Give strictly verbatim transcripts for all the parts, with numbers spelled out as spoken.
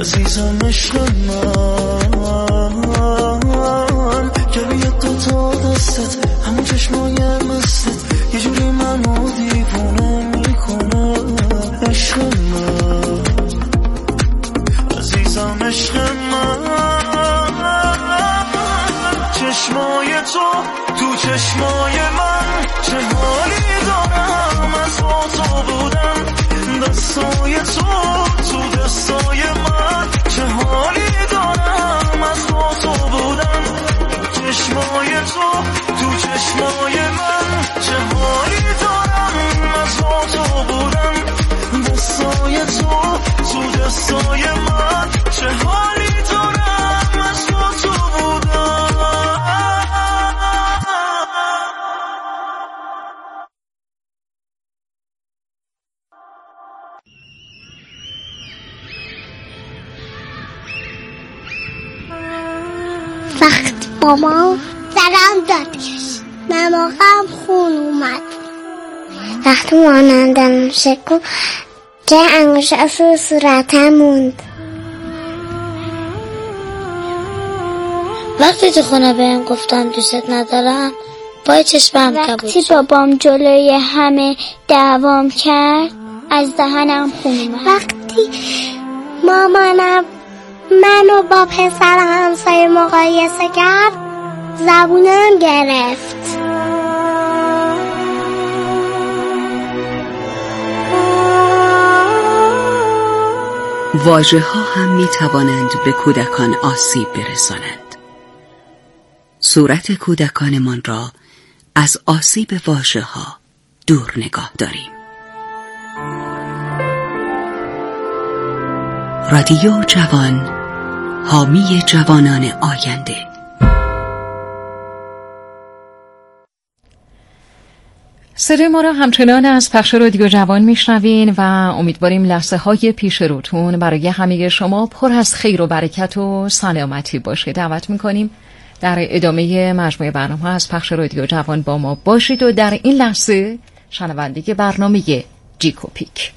عزیزم عشق من که بیاد تو تا دستت همون چشمای مستت یه جوری منو دیوونه میکنه عشق من عزیزم عشق من چشمای تو تو چشمای من چه حالی دارم از با تو بودن دستای تو تو دستای من چه حالی دارم از با تو بودن چشمای تو تو چشمای من چه حالی دارم از با تو بودن دستای تو تو دستای من چه حالی دارم از با تو بودن وقت بابا درم داد کش مماقم خون اومد وقتی مانندم شکو که انگوش اصول صورتم موند وقتی تو خونه بهم گفتم دوست ندارم پای چشمم کبود وقتی بابام جلوی همه دعوام کرد از دهنم خون اومد وقتی مامانم منو با پسر همسایه مقایسه کرد زبونم گرفت واژه ها هم می توانند به کودکان آسیب برسانند. صورت کودکانمان را از آسیب واژه ها دور نگاه داریم. رادیو جوان، حامی جوانان آینده. صدای ما را همچنان از پخش رادیو جوان میشنوین و امیدواریم لحظه های پیش روتون برای همه شما پر از خیر و برکت و سلامتی باشه. دعوت میکنیم در ادامه مجموعه برنامه از پخش رادیو جوان با ما باشید و در این لحظه شنونده برنامه جیکو پیک.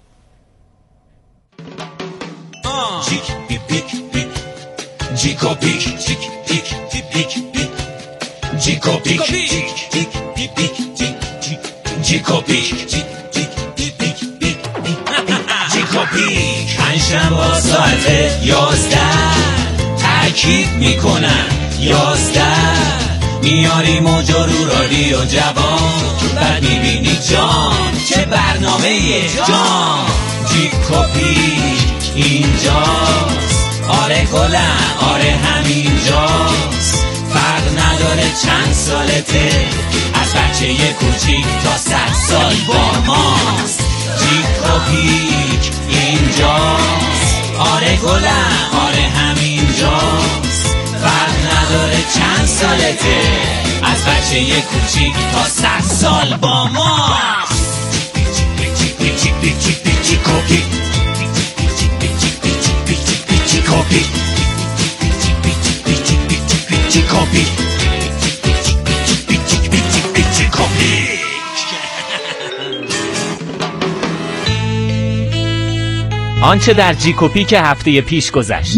جیک پیک پیک پیک جیکو پیک جیک پیک پیک پیک جیکو پیک جیک پیک پیک جیکو پیک جیک پیک پیک جیکو پیک پنجشنبه ساعت یازده تاکید میکنن یازده میاری موجا رو رادیو جوان بعد میبینی جان چه برنامه جان جیکو پیک اینجاست آره گلم آره همینجاست فرق نداره چند سالته از بچه یه کوچیک تا صد سال با ماست جیکو پیک اینجاست آره گلم آره همینجاست فرق نداره چند سالته از بچه یه کوچیک تا صد سال با ماست جیکو پیک Copy, copy, copy. آنچه در جیکوپی که هفته پیش گذشت.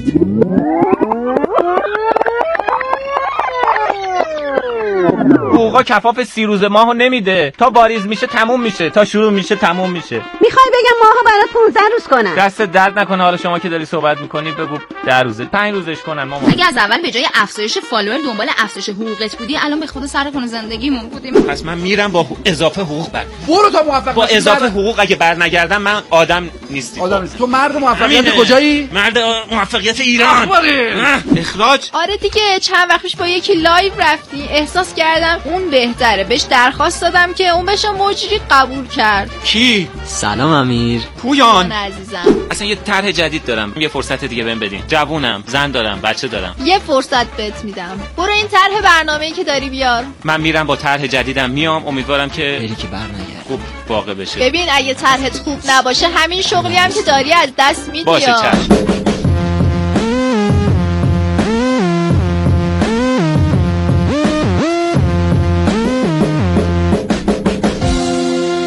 حقوقا کفاف سی روز ماهو نمیده، تا واریز میشه تموم میشه، تا شروع میشه تموم میشه. میخوای بگم ماهو برات پانزده روز کنن؟ دست درد نکنه. حالا شما که داری صحبت میکنی بگو ده روزه پنج روزش کنن مامان. اگه از اول به جای افزایش فالوور دنبال افزایش حقوقت بودی الان به خود سر خونه زندگیمون بودیم. پس من میرم با اضافه حقوق بر. برو تا موفق با اضافه حقوق اگه بر نگردم من آدم نیستی. آدم نیستی. تو مرد موفقیت کجایی؟ مرد موفقیت ایران. اخراج. آره دیگه چند وقت پیش با یکی لایو رفتی احساس کردم اون بهتره. بهش درخواست دادم که اون بشه مجری قبول کرد. کی؟ سلام امیر. پویان عزیزم. اصلا یه طرح جدید دارم. یه فرصت دیگه بهم بدین. جوونم، زن دارم، بچه دارم. یه فرصت بهت میدم. برو این طرح برنامه‌ای که داری بیار. من میرم با طرح جدیدم میام. امیدوارم که بری که برنگرد. خوب واقع بشه. ببین اگه طرحت خوب نباشه همین شغلی هم که داری از دست میدی. باشه چشم.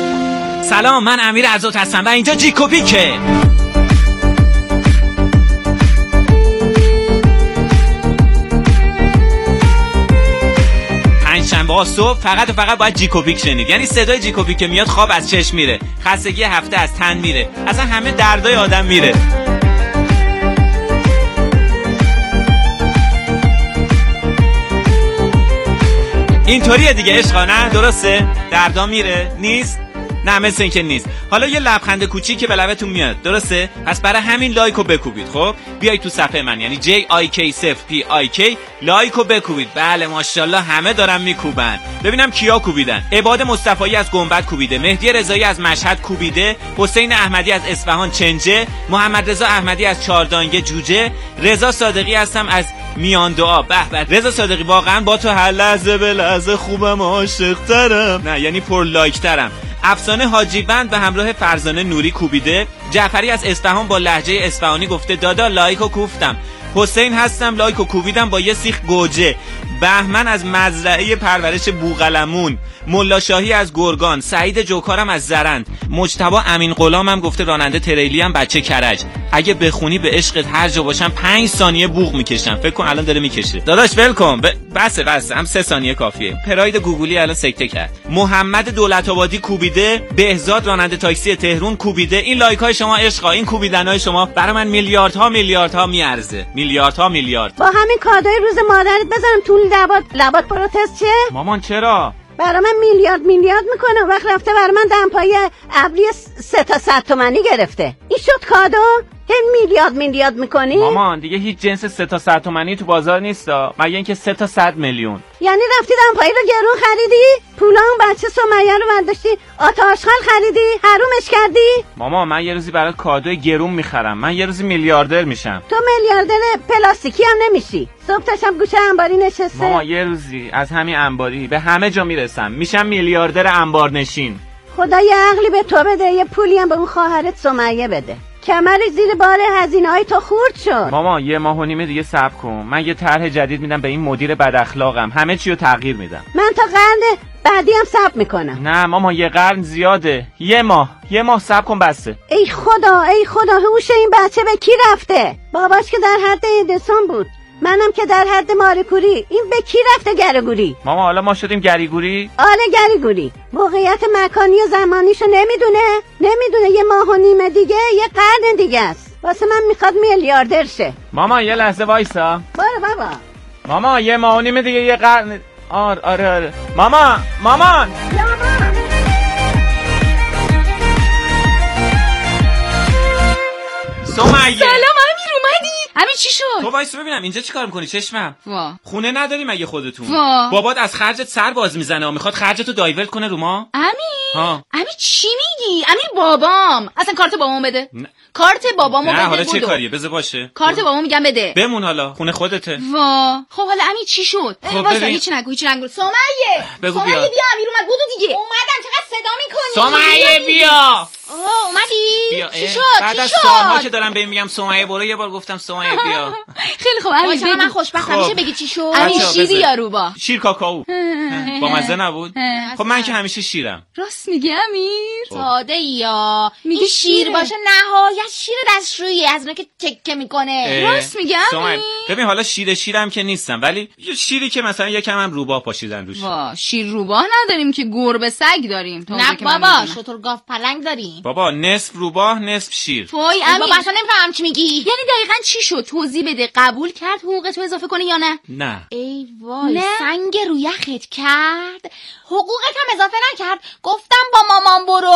سلام، من امیر عزت هستم و اینجا جیکوپیکه. با صبح فقط و فقط باید جیکوپیک شنید. یعنی صدای جیکوپیک که میاد خواب از چشم میره، خستگی هفته از تن میره، اصلا همه دردای آدم میره. اینطوریه دیگه عشقا، نه درسته؟ دردا میره؟ نیست؟ نه مثل این که نیست. حالا یه لبخند کوچیک که به لبتون میاد، درسته؟ پس برای همین لایکو بکوبید. خب بیای تو صفحه من، یعنی جی آی کی صفر پی آی کی، لایکو بکوبید. بله ماشاءالله همه دارن میکوبن. ببینم کیا کوبیدن. عباد مصطفی از گنبد کوبیده، مهدی رضایی از مشهد کوبیده، حسین احمدی از اصفهان چنجه، محمد رضا احمدی از چهاردانگه جوجه، رضا صادقی هستم از میان دعا. به به رضا صادقی، واقعا با تو هر لحظه به لحظه خوبم، عاشق‌ترم. نه یعنی پر لایک ترم. افسانه حاجی بند به همراه فرزانه نوری کوبیده. جعفری از اصفهان با لهجه اصفهانی گفته دادا لایکو کوفتم. حسین هستم لایکو کوبیدم با یه سیخ گوجه. بهمن از مزرعه پرورش بوقلمون، ملا شاهی از گرگان، سعید جوکارم از زرند، مجتبی امین غلامم گفته راننده تریلی هم بچه کرج. اگه بخونی به عشقت هر جا باشم پنج ثانیه بوق میکشم. فکر کن الان داره میکشه. داداش ولکام. ب... بسه بسه هم سه ثانیه کافیه. پراید گوگلی الان سکته کرد. محمد دولت آبادی کوبیده، بهزاد راننده تاکسی تهران کوبیده. این لایک های شما عشقا، این کوبیدنای شما برای من میلیاردها میلیاردها میارزه. میلیاردها میلیارد. با همین کادوی روز مادرت بذارم تو لبات لبات پروتست چه؟ مامان چرا؟ برای من میلیارد میلیارد میکنه. وقت رفته برای من دمپایی ابری سه تا صد تومانی گرفته. این شد کادو؟ که میلیارد میلیارد میکنی؟ مامان دیگه هیچ جنس سه تا صد تومانی تو بازار نیستا، مگه اینکه سه تا صد میلیون. یعنی رفتی دمپایی رو گرون خریدی؟ پولا اون بچه سمیه رو برداشتی آتاشخال خریدی؟ حرومش کردی؟ مامان من یه روزی برات کادوی گرون میخرم. من یه روزی میلیاردر میشم. تو میلیاردر پلاستیکی هم نمیشی. صبح تاشم گوشه انباری نشسته. مامان یه روزی از همین انباری به همه جا میرسم، میشم میلیاردر انبار نشین. خدا یه عقلی به تو بده، یه پولی هم به اون خواهرت سمیه بده. کمرش زیر بار هزینه‌های تو خورد شد. ماما یه ماه و نیم دیگه صبر کن. من یه طرح جدید میدم به این مدیر بد اخلاقم. همه چی رو تغییر میدم. من تا قرن بعدی هم صبر میکنم. نه ماما یه قرن زیاده. یه ماه یه ماه صبر کن بسه. ای خدا ای خدا، هوش این بچه به کی رفته؟ باباش که در حد ادیسون بود، منم که در حد ماریکوری. این به کی رفته گریگوری؟ ماما حالا ما شدیم گریگوری؟ آله گریگوری. موقعیت مکانی و زمانیشو نمیدونه؟ نمیدونه یه ماه و نیم دیگه یه قرن دیگه است. واسه من میخواد میلیاردر شه. ماما یه لحظه وایسا. باره بابا. ماما یه ماه و نیم دیگه یه قرن. آره آره آره. ماما مامان سمیه. سلام امیر اومدی؟ امیر چی شد؟ تو وایس ببینم اینجا چیکار میکنی چشمم؟ وا. خونه نداری مگه خودتون؟ وا. بابات از خرجت سر باز میزنه و میخواد خرجتو دایورت کنه رو ما؟ امیر ها. امیر چی میگی؟ امیر بابام اصلا کارت بابامو بده. نه. کارت بابامو بده. نه حالا بودو. چه کاریه بذار باشه. کارت بابامو میگم بده. بمون حالا خونه خودته. وا. خب حالا امیر چی شد؟ خب واسه هیچ نگو هیچ نگو. سمیه بگو سمیه بیا. بیا امیر اومد بودو دیگه. اومدم چقدر صدا میکنی؟ سمیه بیا. آه اومدی؟ چی شد؟ بعد از سالها که دارم بهم میگم سمیه برو، یه بار گفتم سمیه بیا. خیلی خوب امیر بگو. من خوشبختم میشه بگی چی شد؟ امیر شیری یا روبا؟ شیر کاکائو. با مزه نبود؟ خب من که همیشه شیرم. راست میگی امیر؟ ساده یا این شیر باشه نهایت شیر دستشویی از اون که تکه میکنه. راست میگی امیر؟ ببین حالا شیر شیرم که نیستم، ولی یه شیری که مثلا یکم هم روباه پاشیدن روش. وا شیر روباه نداریم که، گربه سگ داریم. نه بابا شتر گاو پلنگ داریم. بابا نصف روباه نصف شیر. توی امیر بابا اصلا نمیفهم چی میگی. یعنی دقیقاً چی شد؟ توضیح بده. قبول کرد حقوق تو اضافه کنه یا نه؟ نه. ای وای سنگ رو یخت کرد، حقوقت هم اضافه نکرد. گفتم با مامان برو.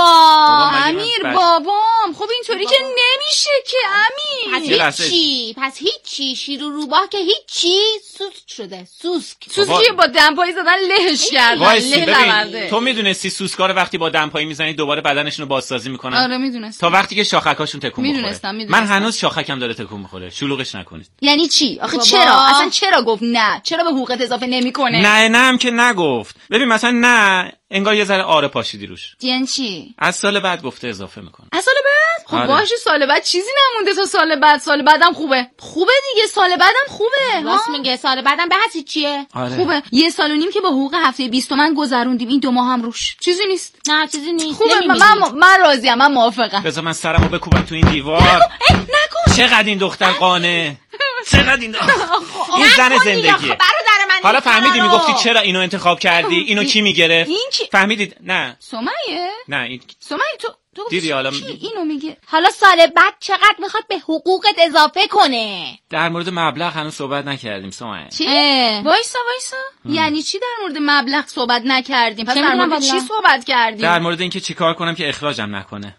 امیر بابام خب اینطوری که نمیشه که امیر. پس هیچی پس هیچی شیر و روباه که هیچی سوسک شده. سوسک سوسکی با دمپایی زدن لهش کردن. له تو میدونستی سوسکا رو وقتی با دمپایی میزنی دوباره بدنشون رو بازسازی میکنن؟ آره میدونستم. تا وقتی که شاخکاشون تکون بخوره. میدونستم میدونستم. من هنوز شاخکم داره تکون میخوره. شلوغش نکنید. یعنی چی؟ آخه چرا؟ اصلا چرا گفت نه؟ چرا به حقوقت اضافه نمیکنه؟ نه نه هم که نگفت. ببین مثلا نه انگار یه ذره آره پاشیدی روش. یعنی چی؟ از سال بعد گفته اضافه میکنه. از سال بعد؟ خب آره. باشه سال بعد چیزی نمونده تا سال بعد. سال بعدم خوبه. خوبه دیگه سال بعدم خوبه. راست میگه سال بعدم به حسی چیه؟ آره. خوبه. یه سال و نیم که با حقوق هفته بیست تومن گذروندیم، این دو ماه هم روش. چیزی نیست. نه چیزی نیست. خوبه. من من, من راضیم. من موافقم. بذار من سرمو بکوبم تو این دیوار. نکن. چقدر این دختر قانه. چقدر این این زن زندگیه. برادر من حالا فهمیدی میگفتی چرا اینو انتخاب کردی؟ اینو کی میگرفت؟ این کی؟ فهمیدید؟ نه سمیه؟ نه این سمیه تو تو دیدی حالا کی اینو میگه؟ حالا سال بعد چقدر میخواد به حقوقت اضافه کنه؟ در مورد مبلغ هنوز صحبت نکردیم سمیه. چی؟ وایسا وایسا یعنی چی در مورد مبلغ صحبت نکردیم؟ پس در مورد چی صحبت کردیم؟ در مورد اینکه چیکار کنم که اخراجم نکنه.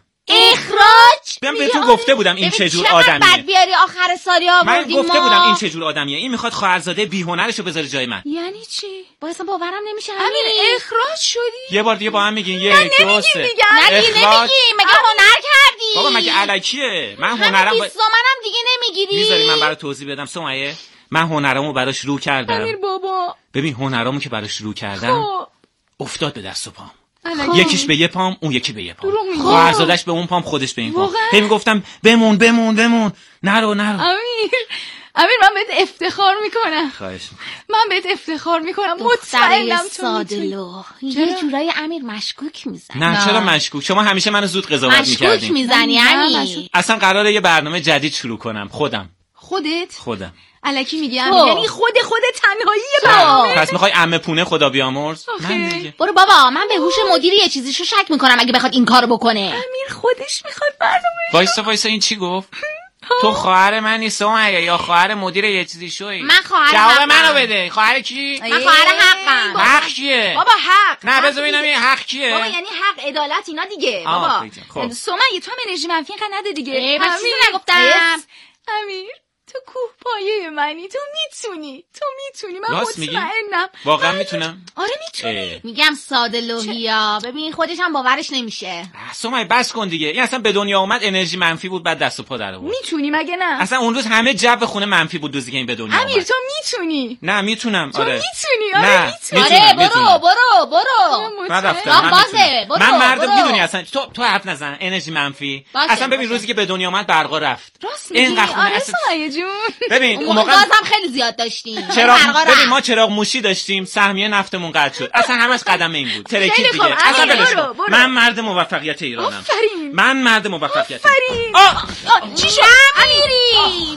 اخراج؟ من بهتون گفته بودم این چه جور آدمیه. چقدر بد بیاری آخر سالی آوردیم. من گفته بودم این چه جور آدمیه. این میخواد خواهرزاده بیهنرشو بذاره جای من. یعنی چی؟ وایسا باورم نمیشه. امیر اخراج شدی؟ یه بار دیگه با هم میگین یک دو سه. نگی نمیگی مگه هنر کردی؟ بابا مگه الکیه؟ من هنرم با منم دیگه نمیگیری. میذاری من برات توضیح بدم سمیه؟ من هنرامو براش رو کردم. امیر بابا ببین هنرامو که براش رو کردم افتاد به دست و پام. یکیش به یه پام اون یکی به یه پام. خواهرزادش به اون پام خودش به این پام. هی میگفتم بمون بمون بمون نرو نرو. امیر امیر من بهت افتخار میکنم. خواهش من بهت افتخار میکنم. مطمئنم تو میتونی. یه جورای امیر مشکوک میزنی. نه چرا مشکوک؟ شما همیشه منو زود قضاوت میکردین. مشکوک میزنی امیر. اصلا قراره یه برنامه جدید شروع کنم خودم. خودت؟ خودم. الکی میگی امیر یعنی خود خود تنهایی با پس میخوای عمه پونه خدا بیامرز؟ من دیگه برو بابا من به هوش مدیر یه چیزیشو شک میکنم اگه بخواد این کارو بکنه. امیر خودش میخواد برنامه. وایسا وایسا این چی گفت؟ تو خواهر من نیستم یا خواهر مدیر یه چیزی شوی؟ من خواهر جواب منو بده. خواهر کی؟ من خواهر حقم. حق کیه؟ بابا حق. نه بذار ببینم این حق کیه؟ بابا یعنی حق عدالت اینا دیگه. بابا سمیه تو هم انرژی منفی اینقدر نده دیگه. من چیزی نگفتم. امیر تو کوه پایه منی. تو میتونی تو میتونی من مطمئنم. واقعا میتونم؟ آره میتونی. میگم ساده لوحیا ببین خودش هم باورش نمیشه. سمیه بس کن دیگه. این اصلا به دنیا اومد انرژی منفی بود بعد دست و پا در آورد. میتونی مگه نه؟ اصلا اون روز همه جو خونه منفی بود روزی که این به دنیا اومد. امیر تو میتونی. نه میتونم. آره تو میتونی. آره میتونی. آره برو برو برو. من رفتم. بازه برو. من مردم میدونی اصلا تو تو حرف نزن انرژی منفی. اصلا ببین روزی که به دنیا اومد برقا رفت. اینقدر خونه اصلا جون. ببین اون موقع گازم خیلی زیاد داشتیم. چراغ ببین ما چراغ موشی داشتیم سهمیه نفتمون قطع شد. اصلا همش قدم این بود. ترکید دیگه. اصلا بلش من مرد موفقیت ایرانم. من مرد موفقیت. آفرین. چی شد؟ نمیری.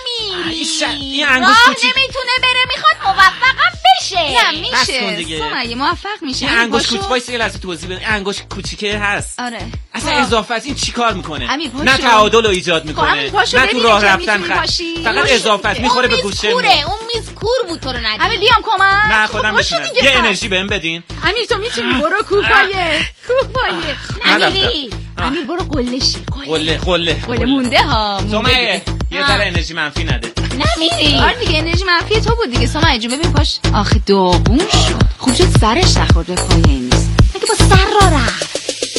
نمیری. این انگوش کوچیک نمیتونه بره میخواد موفقم بشه. نه میشه. سمیه موفق میشه. این انگوش کوچیک وایس یه لحظه توضیح بده. انگوش کوچیکه هست. آره. اصلا اضافه است. این چیکار میکنه؟ نه تعادل رو ایجاد میکنه. نه تو راه رفتن فقط اضافه است. میخوره به گوشه. کوره اون میز کور بود تو رو ندید. امیر بیام کمک. نه خودم بشینم. یه انرژی بهم بدین. امیر تو میتونی برو کوپایه. کوپایه. امیر امیر برو قله شی. قله قله. قله مونده ها. سمیه یه ذره انرژی منفی نده. نمیری. آره دیگه انرژی منفی تو بود دیگه سمیه جون. ببین پاش آخه داغون شد. خوب شد سرش نخورد به پایه نیست. مگه با سر را رفت.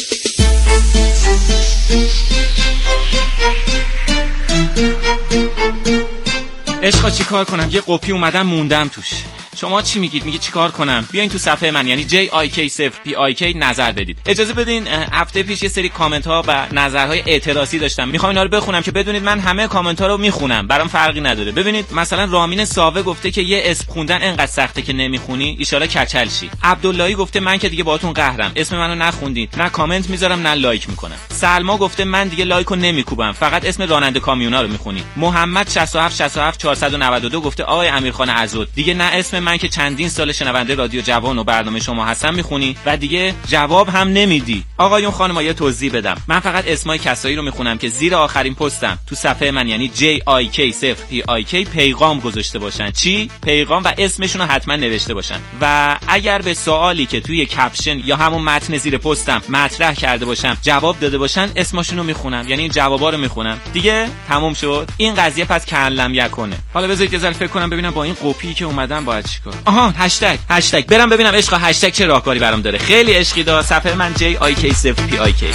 عشقا چی کار کنم؟ یه قپی اومدم موندم توش. شما چی میگید؟ میگه چیکار کنم؟ بیاین تو صفحه من یعنی جی آی کی صفر پی آی کی نظر بدید. اجازه بدین هفته پیش یه سری کامنت ها و نظرهای اعتراضی داشتم. میخوام اینا رو بخونم که بدونید من همه کامنت ها رو میخونم. برام فرقی نداره. ببینید مثلا رامین ساوه گفته که یه اسم خوندن انقدر سخته که نمیخونی ان شاءالله کچل شی. عبداللهی گفته من که دیگه باهاتون قهرم. اسم منو نخوندید. نه کامنت میذارم نه لایک میکنم. سلما گفته من دیگه لایکو نمیکوبم. فقط اسم راننده کامیونا رو میخونی. محمد شصت و هفت شصت و هفت چهارصد و نود و دو گفته آقای امیرخان عزود دیگه نه اسم من که چندین سال شنونده رادیو جوان و برنامه شما هستم میخونی و دیگه جواب هم نمیدی. آقایون خانم‌ها یه توضیح بدم. من فقط اسمای کسایی رو میخونم که زیر آخرین پستم تو صفحه من یعنی جی آی کی صفر پی آی کی پیغام گذاشته باشن. چی؟ پیغام و اسمشون رو حتما نوشته باشن. و اگر به سوالی که توی کپشن یا همون متن زیر پستم مطرح کرده باشم جواب داده باشن اسمشون رو میخونم. یعنی جوابا رو میخونم. دیگه تموم شد. این قضیه پس کلم یکونه. حالا بذارید یه ذره فکر کنم ببینم با این قپی که اومدم باید چیکار. آها هشتگ هشتگ برم ببینم عشقا هشتگ چه راهکاری برام داره. خیلی عشقی دا. صفحه من جی آی کی صفر پی آی کی.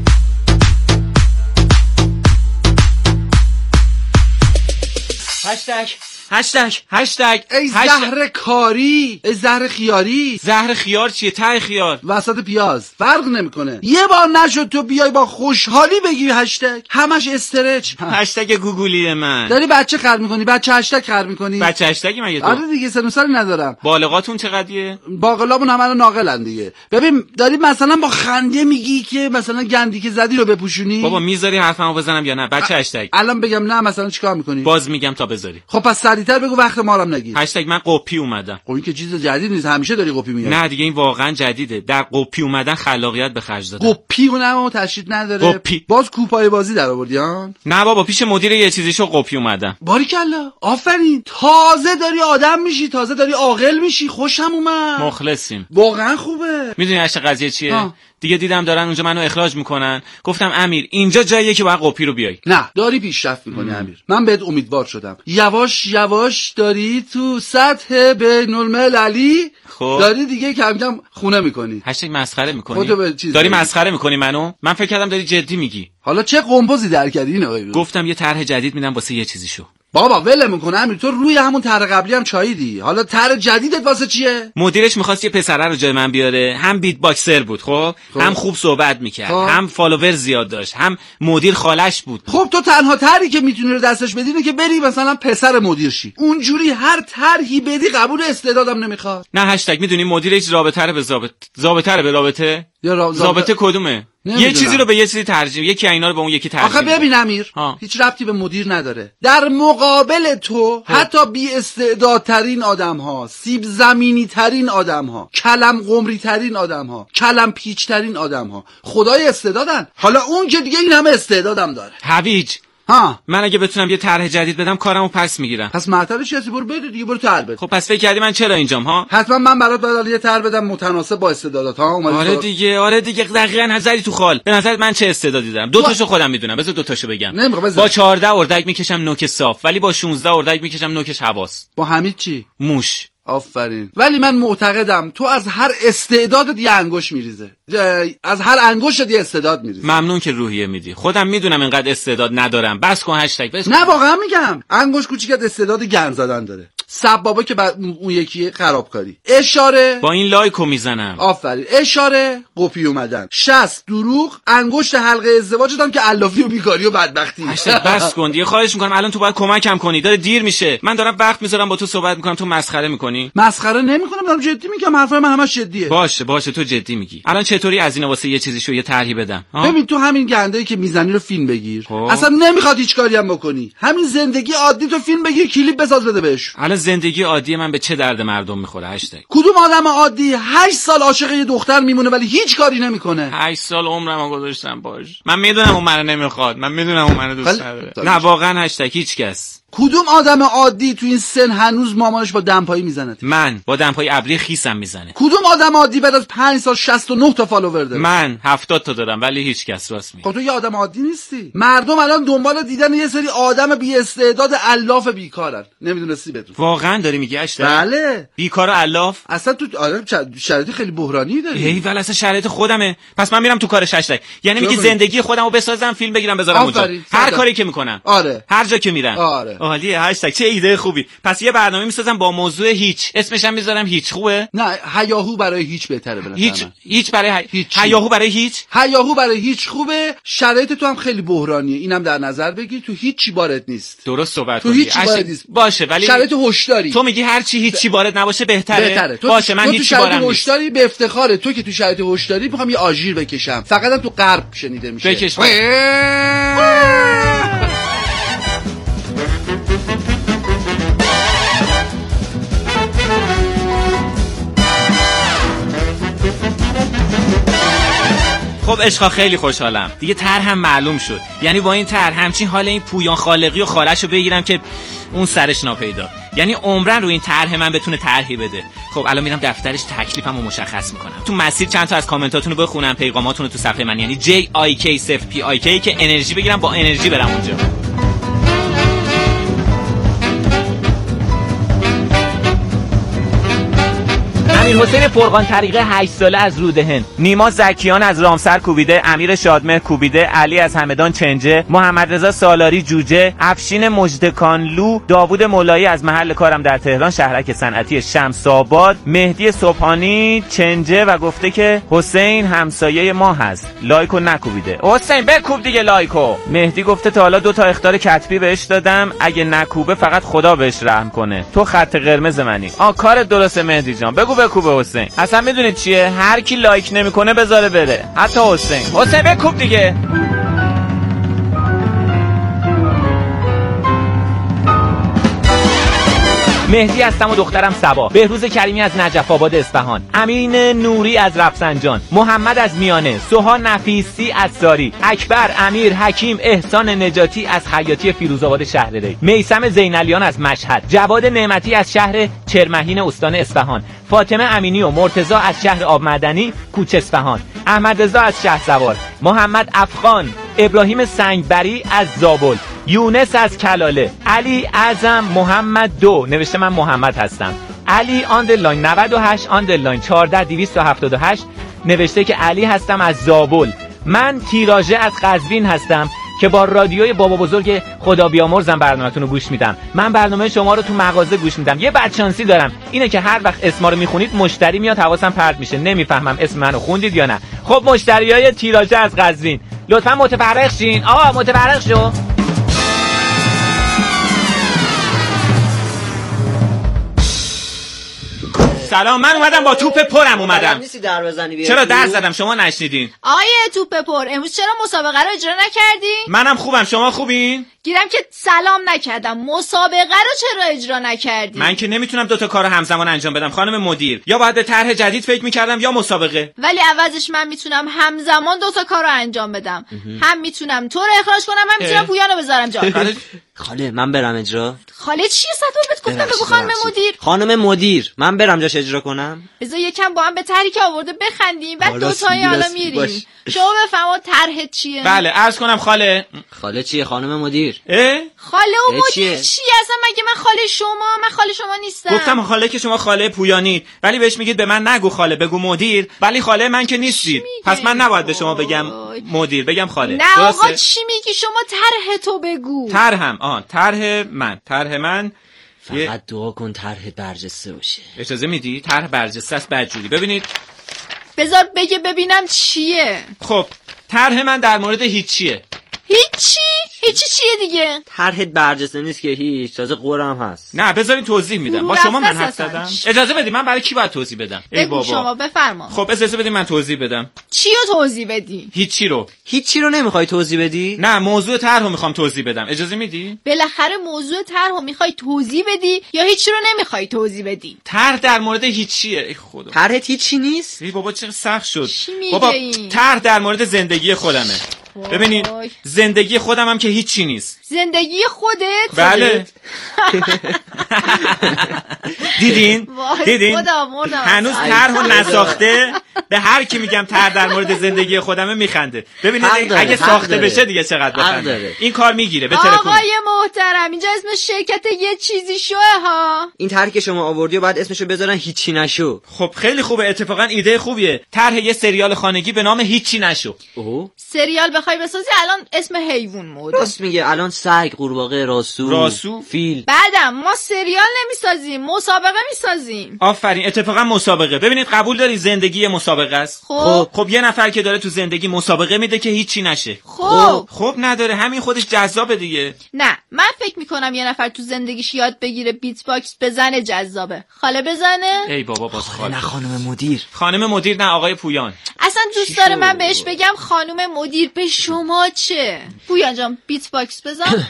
هشتگ هشتگ هشتگ ای زهر کاری، ای زهر خیاری. زهر خیار چیه؟ ته خیار وسط پیاز فرق نمیکنه. یه بار نشد تو بیای با خوشحالی بگی هشتگ، همش استرچ. هشتگ گوگولی من. داری بچه خرج میکنی؟ بچه هشتگ خرج میکنی؟ بچه هشتگی مگه تو؟ آره دیگه، سن و سالی ندارم. بالغاتون چقدریه؟ باقلامون همه ناقلن دیگه. ببین داری مثلا با خنده میگی که مثلا گندی که زدی رو بپوشونی. بابا میذاری حرفمو بزنم یا نه؟ بچه هشتگ الان بگم نه مثلا چیکار میکنی؟ باز میگم تا بذاری. خب پس سریعتر بگو، وقت ما رو هم نگیر. هشتگ من قپی اومدم. خب این که چیز جدید نیست، همیشه داری قپی میگی. نه دیگه این واقعا جدیده. در قپی اومدن خلاقیت به خرج دادن. قپی اونم تشدید نداره. قپی. باز کوپای بازی در آوردیان؟ نه بابا پیش مدیر یه چیزیشو قپی اومدم. باریکلا آفرین، تازه داری آدم میشی، تازه داری عاقل میشی. خوشم اومد. مخلصیم. واقعا خوبه. میدونی اصل قضیه چیه؟ آه. دیگه دیدم دارن اونجا منو اخراج میکنن. گفتم امیر اینجا جاییه که باید قپی رو بیای. نه داری پیشرفت میکنی امیر، من بهت امیدوار شدم. یواش یواش داری تو سطح بین المللی خب داری دیگه کم کم خونه میکنی. هشتگ مسخره میکنی؟ داری, داری مسخره میکنی منو؟ من فکر کردم داری جدی میگی. حالا چه قمپوزی در کردی اینو؟ گفتم یه طرح جدید میدم واسه یه چیزیشو. بابا ول میکنه امیر، تو روی همون طرح قبلی هم چاییدی، حالا طرح جدیدت واسه چیه؟ مدیرش می‌خواست یه پسره رو جای من بیاره، هم بیت باکسر بود خب, خب. هم خوب صحبت میکرد خب. هم فالوور زیاد داشت، هم مدیر خالش بود. خب تو تنها طرحی که میتونی رو دستش بدی اینه که بری مثلا پسر مدیر شی. اونجوری هر طرحی بدی قبول استعدادم نمیخواد. نه هشتگ میدونی مدیرش رابطه رو به ضابط ضابطه به رابطه یا ضابطه کدومه؟ نمیدونم. یه چیزی رو به یه چیزی ترجیح، یکی اینا رو به اون یکی ترجیح. آخه ببین امیر ها. هیچ ربطی به مدیر نداره. در مقابل تو ها. حتی بی استعدادترین آدم‌ها، سیب زمینی ترین آدم‌ها، کلم قمری ترین آدم‌ها، کلم پیچ ترین آدم‌ها خدای استعدادن. حالا اون که دیگه این همه استعدادم داره. هویج ها من اگه بتونم یه طرح جدید بدم کارمو پس میگیرم. پس معطل چی هستی؟ برو بده دیگه، برو طرح بده. خب پس فکر کردی من چرا اینجام ها؟ حتما من برات باید یه طرح بدم متناسب با استعدادات ها. اومدی آره تو... دیگه آره دیگه دقیقاً نظری تو خال. به نظرت من چه استعدادی دارم؟ دو تاشو خودم میدونم. بذار دو تاشو بگم. با چهارده اردک میکشم نوک صاف، ولی با شانزده اردک میکشم نوکش حواس. با حمید چی؟ موش. آفرین. ولی من معتقدم تو از هر استعدادت یه انگوش میریزه، از هر انگشت یه استعداد میریزه. ممنون که روحیه میدی. خودم میدونم اینقدر استعداد ندارم. بس کن هشتگ بس. نه واقعا میگم انگوش کوچیکت استعداد گند زدن داره. سبابا که بعد اون یکی خرابکاری. اشاره با این لایکو میزنم. آفرین. اشاره قپی اومدن. شصت دروغ. انگشت حلقه ازدواجت هم که علافی و بیکاری و بدبختی. هشتگ بس کن دیگه، خواهش میکنم. الان تو باید کمکم کنی، داره دیر میشه. من دارم وقت میذارم با تو صحبت میکنم، تو مسخره میکنی. مسخره نمیکنم، دارم جدی میگم. حرفای من همش جدیه. باشه باشه تو جدی میگی. الان چطوری از اینا واسه یه چیزیشو یه طرحی بدم؟ ببین تو همین گندایی که میزنی رو فیلم بگیر. خب. اصلا نمیخواد هیچ کاری هم بکنی. همین زندگی عادی تو فیلم بگیر، کلیپ بساز بده بهش. الان زندگی عادی من به چه درد مردم میخوره هشتگ؟ کدوم آدم عادی هشت سال عاشق یه دختر میمونه ولی هیچ کاری نمیکنه؟ هشت سال عمرمو گذاشتم باش. من میدونم اون منو نمیخواد، من میدونم اون منو دوست نداره. نه واقعا هشتگ هیچ کس. کدوم آدم عادی تو این سن هنوز مامانش با دمپایی میزنه؟ من با دمپایی ابری خیسم میزنه. کدوم آدم عادی بعد از پنج سال شصت و نه تا فالوور داره؟ من هفتاد تا دارم ولی هیچ کس. راست میگی. خب تو یه آدم عادی نیستی. مردم الان دنبال دیدن یه سری آدم بی استعداد الاف بیکارن. نمیدونستی بدون. واقعا داری میگی هشتگ؟ بله. بیکار و الاف؟ اصلا تو آدم شرایط خیلی بحرانی داری. ای ول اصلا شرایط خودمه. پس من میرم تو کارش هشتگ. یعنی میگی زندگی خودمو بسازم، فیلم بگیرم بذارم اونجا. هر کاری که میکنم. آره. هر جا که میرم. آره. عالیه هشتگ. چه ایده خوبی. پس یه برنامه میسازم با موضوع هیچ. اسمش هم میذارم هیچ. خوبه؟ نه هیاهو برای هیچ بهتره بنظرم. هیچ هیچ برای هی... هیچ هیاهو برای هیچ. هیاهو برای هیچ خوبه. شرایط تو هم خیلی بحرانیه، اینم در نظر بگیر. تو هیچ چی بارت نیست. درست صحبت کنی. تو هیچ چی بارت نیست. باشه ولی شرایط هوشداری. تو میگی هر چی هیچ چی بارت نباشه بهتره. بهتره. تو باشه من هیچ چی بارم نیست. هوشداری به افتخاره تو که تو شرایط هوشداری میخوام یه آژیر بکشم. فقط هم تو غرب شنیده میشه. بکش. خب عشقا خیلی خوشحالم دیگه. طرح هم معلوم شد. یعنی با این طرح همچین حال این پویان خالقی و خالشو بگیرم که اون سرش ناپیدا. یعنی عمرن رو این طرح من بتونه طرحی بده. خب الان میرم دفترش تکلیفمو مشخص میکنم. تو مسیر چند تا از کامنتاتونو بخونم، پیغاماتونو تو صفحه من، یعنی جی آی کی صفر پی آی کی، که انرژی بگیرم با انرژی برم اونجا. امیر حسین فرقان طریقه هشت ساله از رودهن، نیما زکیان از رامسر کوبیده، امیر شادمهر کوبیده، علی از همدان چنجه، محمد رضا سالاری جوجه، افشین مجدکانلو، داوود مولایی از محل کارم در تهران شهرک صنعتی شمس آباد، مهدی صبحانی چنجه و گفته که حسین همسایه ما هست، لایکو نکوبیده. حسین بکوب دیگه لایکو. مهدی گفته تا حالا دو تا اخطار کتبی بهش دادم، اگه نکوبه فقط خدا بهش رحم کنه، تو خط قرمز منی. آ کار درسته مهدی جان، بگو بکوبه حسین. اصلا میدونید چیه، هر کی لایک نمیکنه بذاره بره، حتی حسین. حسین بکوب دیگه. مهدی هستم و دخترم صبا، بهروز کریمی از نجف آباد اصفهان، امین نوری از رفسنجان، محمد از میانه، سوها نفیسی از ساری، اکبر، امیر، حکیم، احسان نجاتی از خیاطی فیروزآباد شهرری، میثم زینالیان از مشهد، جواد نعمتی از شهر چرمهین استان اصفهان، فاطمه امینی و مرتضی از شهر آب معدنی کوچه اصفهان، احمد رضا از شهرسوار، محمد افغان، ابراهیم سنگبری از زابل، یونس از کلاله، علی اعظم محمد دو نوشته من محمد هستم، علی آندرلاین نود و هشت آندرلاین چهارده دویست و هفتاد و هشت نوشته که علی هستم از زابل. من تیراژه از قزوین هستم که با رادیوی بابا بزرگ خدا بیامرزم برنامه‌تون رو گوش میدم. من برنامه شما رو تو مغازه گوش میدم. یه بدشانسی دارم، اینه که هر وقت اسما رو میخونید مشتری میاد حواسم پرت میشه، نمیفهمم اسم منو خوندید یا نه. خب مشتریای تیراژه از قزوین لطفاً متفرق شین. آقا متفرق شو. سلام، من اومدم با توپ پرم اومدم. چرا در زدم شما نشنیدین؟ آیه توپ پر، امروز چرا مسابقه رو اجرا نکردی؟ منم خوبم، شما خوبین؟ گیرم که سلام نکردم، مسابقه رو چرا اجرا نکردی؟ من که نمیتونم دوتا کار همزمان انجام بدم خانم مدیر، یا باید به طرح جدید فکر میکردم یا مسابقه. ولی عوضش من میتونم همزمان دوتا کار رو انجام بدم. هم میتونم تو رو اخراج کنم، هم میتونم پویانو بذارم جا. خاله من برم اجرا. خاله چیه ستوبت گفتم بگو خانم مدیر. خانم مدیر من برم جاش اجرا کنم. بذار یکم با هم به طرحی که آورده بخندیم، بعد دو تایی حالا میریم. شما بفرما طرح چیه؟ بله عرض کنم خاله. خاله چیه خانم مدیر؟ اه؟ خاله و مدیر چیه؟ اصلا مگه من خاله شما؟ من خاله شما نیستم. گفتم خاله که شما خاله پویانی، ولی بهش میگید به من نگو خاله، بگو مدیر. ولی خاله من که نیستید، پس من نباید به شما بگم مدیر، بگم خاله. نه آقا چی میگی شما؟ طرح تو بگو. طرحم آن طرح من طرح من فقط دعا کن طرح برجسته باشه. اجازه میدی؟ طرح برجسته است بدجوری. ببینید بذار بگه ببینم چیه. خب طرح من در مورد هیچیه. هیچی؟ هیچی چیه دیگه؟ طرحت برجسته نیست که هیچ، تازه قرم هست. نه بذارین توضیح میدم. با شما من حرف زدم. اجازه بدید من برای کی باید توضیح بدم؟ ای بابا شما بفرما. خب اجازه بدید من توضیح بدم. چی رو توضیح بدی؟ هیچی رو. هیچی رو نمیخوای توضیح بدی؟ نه موضوع طرح رو میخوام توضیح بدم. اجازه میدی؟ بالاخره موضوع طرح رو میخوای توضیح بدی یا هیچی رو نمیخوای توضیح بدی؟ طرح در مورد هیچیه. ای خدا. طرحت هیچی نیست؟ ای بابا چه سخت شد. بابا طرح در مورد زندگی خودمه. ببینید زندگی خودم هم که هیچی نیست. زندگی خودت؟ بله. دیدین؟ دیدین؟ هنوز طرحو نساخته به هر کی میگم طرح در مورد زندگی خودمه میخنده. ببینید اگه ساخته بشه دیگه چقدر بخنده. این کار میگیره به تلفن. آقای محترم اینجا اسم شرکت یه چیزی شوه ها. این طرحی که شما آوردی و بعد اسمشو بذارن هیچی نشو. خب خیلی خوبه، اتفاقا ایده خوبیه. طرح یه سریال خانگی به نام هیچی نشو. اوه سریال بخوای بسازی الان اسم حیوان مود. راست میگه، الان سگ، قورباغه، راسو، راسو، فیل. بعدم ما سریال نمیسازیم، مسابقه میسازیم. آفرین، اتفاقا مسابقه. ببینید قبول داری زندگی مسابقه است؟ خب خب یه نفر که داره تو زندگی مسابقه میده که هیچی نشه. خب خب نداره، همین خودش جذابه دیگه. نه من فکر میکنم یه نفر تو زندگیش یاد بگیره بیت باکس بزنه جذابه. خاله بزنه؟ ای بابا باز خاله. نه خانم مدیر. خانم مدیر نه آقای پویان. اصلا دوست داره من بهش بگم خانم مدیر، به شما چه؟ پویان جان بیت باکس بزن.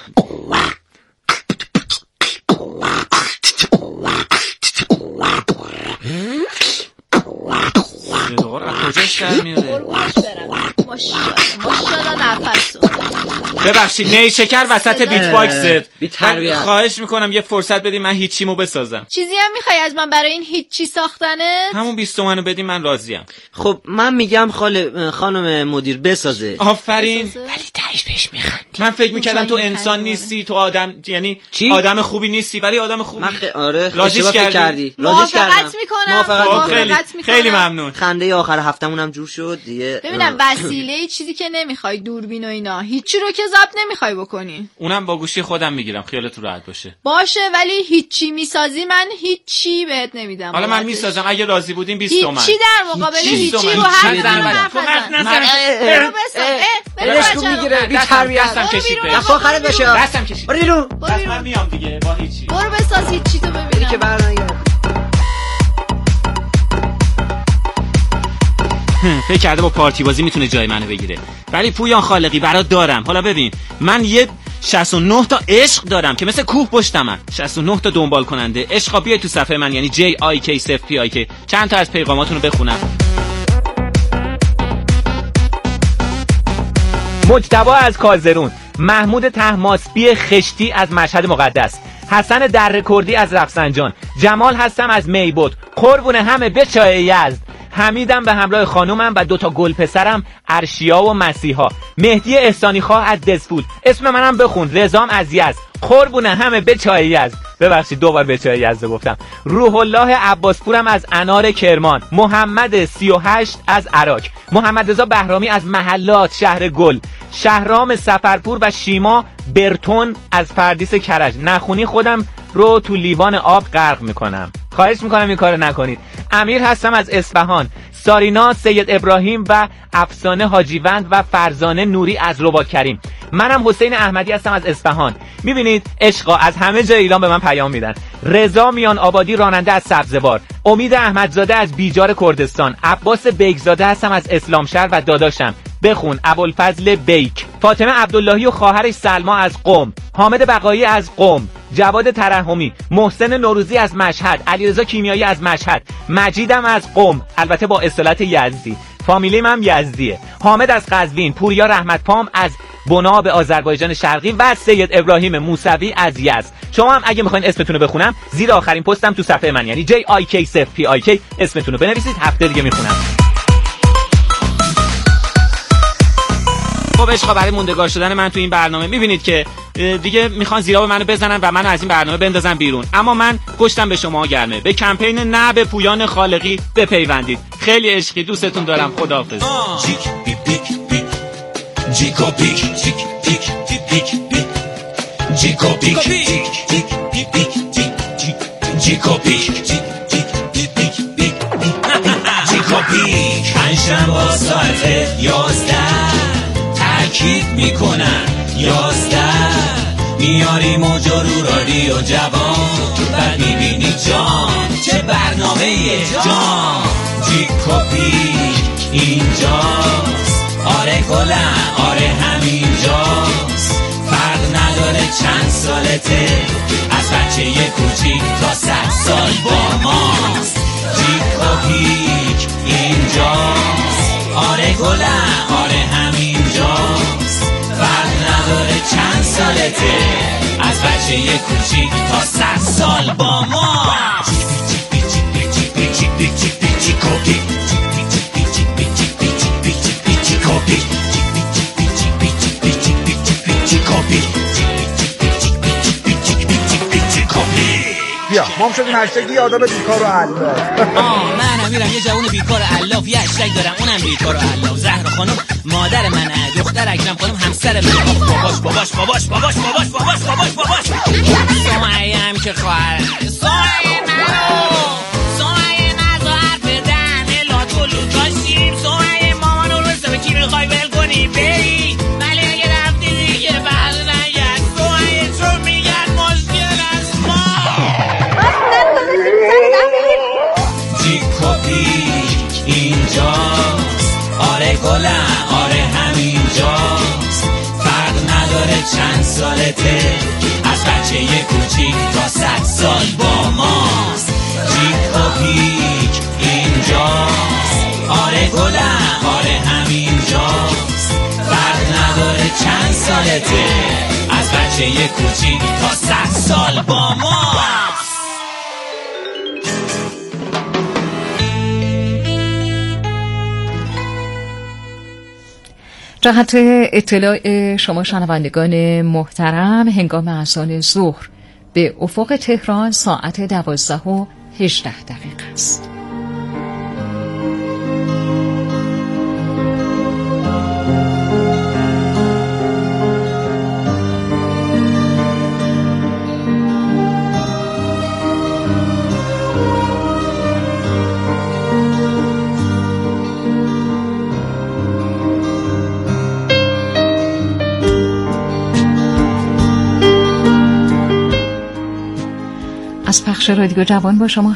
دوباره از کجاش در میاره؟ ماشاءالله نفس ببخشید نیشکر وسط بیت باکست. خواهش میکنم یه فرصت بدیم من هیچیمو بسازم. چیزی هم میخوای از من برای این هیچی ساختنه؟ همون بیست تومنو بدیم من راضیم. خب من میگم خاله خانم مدیر بسازه. آفرین. ولی تایش بهش میخندی. من فکر میکردم تو انسان نیستی، تو آدم، یعنی چی؟ آدم خوبی نیستی ولی آدم خوبی. من خ... آره راضیش کردی. کردی. راضیش کردم. موافقت خیلی خیلی ممنون. خنده آخر هفتمون هم جور شد دیگه. ببینم وسیله چیزی که نمیخوای، دوربین و اینا، هیچی رو که ضبط نمیخوای بکنی. اونم با گوشی خودم میگیرم، خیالتون راحت باشه. باشه ولی هیچی میسازی من هیچی بهت نمیدم. حالا من میسازم، اگه راضی بودین بیست تومن. هیچی در مقابل هیچی رو حرف نزن. برو بساز. برو میگیره بی تربیت. دستم کشید به. دفعه آخرت باشه. دستم کشید. برو بیرون. دست من میام دیگه با هیچی. برو بساز هیچی تو ببینم. که برنگرد. فکر کرده با پارتی بازی میتونه جای منو بگیره، ولی پویان خالقی برات دارم. حالا ببین من یه شصت و نه تا عشق دارم که مثل کوه پشتمن. شصت و نه تا دنبال کننده. عشقا بیای تو صفحه من، یعنی جی آی کی صفر پی آی کی. چند تا از پیغاماتون رو بخونم. مجتبی از کازرون، محمود طهماسبی خشتی از مشهد مقدس، حسن درکردی از رفسنجان، جمال هستم از میبود، قربون همه بچای یزد، حمیدم به همراه خانومم و دوتا گل پسرم ارشیا و مسیحا، مهدی احسانی خواه از دسفول، اسم منم بخون، رضام از یزد، قربون همه بچای یزد، ببخشید دوبار بچای یزد گفتم، روح الله عباسپورم از انار کرمان، محمد سی و هشت از عراق، محمد رضا بهرامی از محلات شهر گل، شهرام سفرپور و شیما برتون از پردیس کرج. نخونی خودم رو تو لیوان آب غرق میکنم، خواهش میکنم این کارو نکنید. امیر هستم از اصفهان، سارینا سید ابراهیم و افسانه حاجیوند و فرزانه نوری از رباط کریم. منم حسین احمدی هستم از اصفهان. میبینید عشقا از همه جای ایران به من پیام میدن. رضا میان آبادی راننده از سبزوار، امید احمدزاده از بیجار کردستان، عباس بیگزاده هستم از اسلامشهر و داداشم بخون ابوالفضل بیک، فاطمه عبداللهی و خواهرش سلما از قم، حامد بقایی از قم، جواد ترحمی، محسن نوروزی از مشهد، علیرضا کیمیایی از مشهد، مجیدم از قم البته با اصالت یزدی، فامیلیم هم یزدیه، حامد از قزوین، پوریا رحمتپام از بناب آذربایجان شرقی و سید ابراهیم موسوی از یزد. شما هم اگه میخواین اسمتون رو بخونم زیر آخرین پستم تو صفحه من، یعنی جی آی کی صفر پی آی کی اسمتون رو بنویسید، هفته دیگه میخونم. خب عشقا برای موندگار شدن من تو این برنامه میبینید که دیگه میخوان زیرا به منو بزنن و منو از این برنامه بندازن بیرون، اما من پشتم به شما گرمه. به کمپین نه به پویان خالقی بپیوندید. خیلی عشقی، دوستتون دارم. خداحافظ. جیک پیک پیک پیک جیکو پیک جیک پیک پیک پیک جیکو پیک جیک جیک پیک پیک جیک جیکو پیک جیک جیک پیک پیک جیکو پیک. پنجشنبه ساعت یازده تاکید میکنن یازده میاری موجا رو رادیو جوان، بعد میبینی جان چه برنامه جان. جیکو پیک اینجاست، آره گلم آره همینجاست، فرق نداره چند سالته، از بچه یه کوچیک تا صد سال با ماست. جیکو پیک اینجاست، آره گلم آره همینجاست، فرق نداره چند سالته، از بچه یه کوچیک تا صد سال با ماست. بیا ما هم شدیم هشتگی آدم بیکار و علاف. آه منم میرم یه جوون بیکار و علاف، یه هشتگ دارم اونم بیکار و علاف. زهرا خانم مادر منه، دختر اکرم خانم همسر منه. باباش باباش باباش باباش باباش باباش باباش باباش سمعی هم که خواهر سمعی منو سمعی نزا حرف دهنه لاتو لوتاشیم. سمعی مامانو رسه به کی میخوای بل کنی بری، ولی اگه رفتی دیگه بر نگرد. سمعی چون میگن مشکل از ما. جیکو پیک اینجاست، آره گلم آره همینجاست، فرق نداره چند سالته، از بچه یه کوچیک تا صد سال با ماست. جیکو پیک اینجاست، آره گلم آره همینجاست، فرق نداره چند سالته، از بچه یه کوچیک تا صد سال با ماست. جهت اطلاع شما شنوندگان محترم، هنگام اذان ظهر به افق تهران ساعت دوازده و هجده دقیقه است. از پخش رادیو جوان با شما